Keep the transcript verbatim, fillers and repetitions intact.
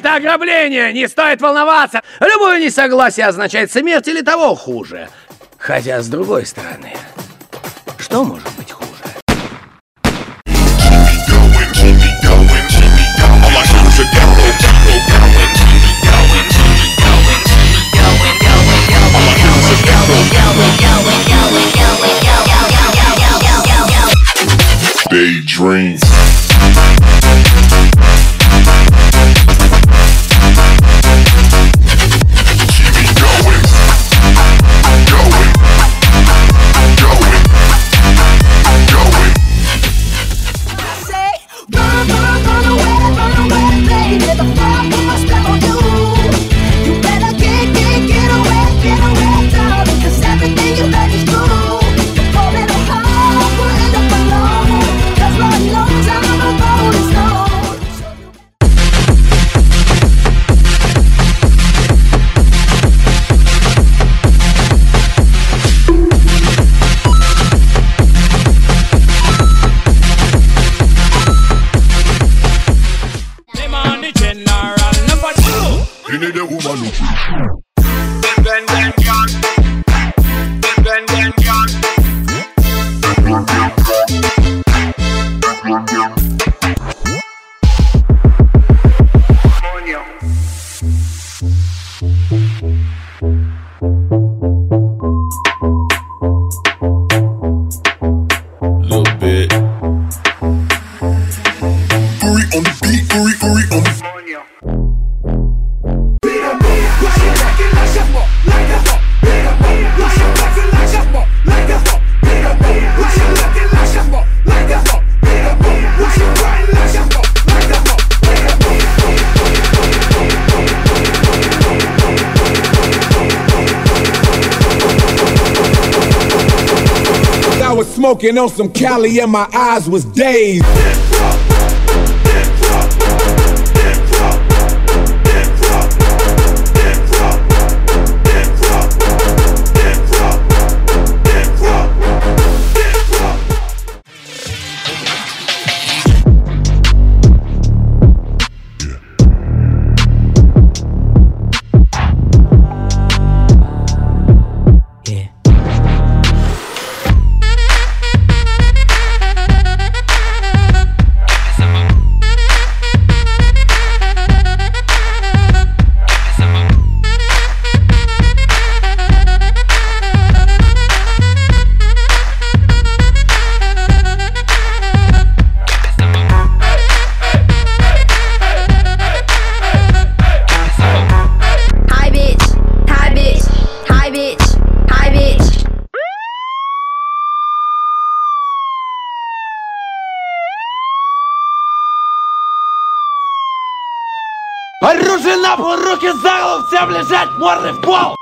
это ограбление! Не стоит волноваться! Любое несогласие означает смерть или того хуже. Хотя, с другой стороны, что может быть хуже? Daydream. You need a woman who Bend and gun. Bend and gun. Little bit. Uri on the beat, Uri, Uri on the I was smoking on some Cali and my eyes was dazed. Оружие на пол, руки за голову, всем лежать, морды в пол!